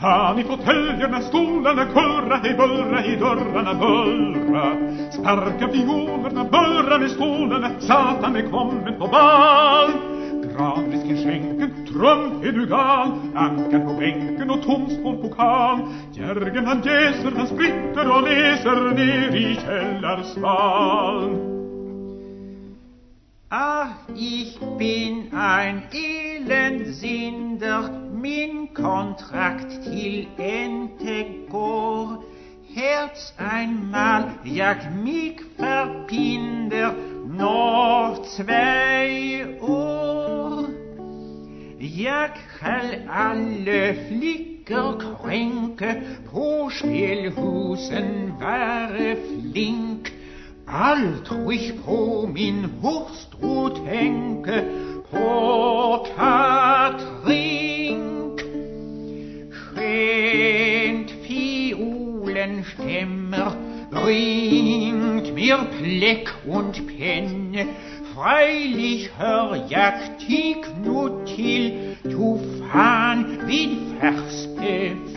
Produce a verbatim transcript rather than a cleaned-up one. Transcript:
Fan i fåtöljerna, stolarna, kurra, hej burra, hej dörrarna, bullra. Sparka fiolerna, burra med stolarna, Satan är kommen på bal. Granrisken skänken, trump är du gal, ankan på bänken och tomstål pokal. Järgen han jäser, han spritter och läser ner i källarsval. Ach, ich bin ein Elendsinder, min Kontrakt till Ende går. Herz einmal jag mig verbinder, noch zwei år. Jag skall alle flickor kränke, på spelhusen vare flink. Aldrig på min hustru tänke, på Katrink. Skönt fiolen stämmer, bringt mir Bläck und Penne. Freilich hör jag dig nu till, du fan vid Versbefehl.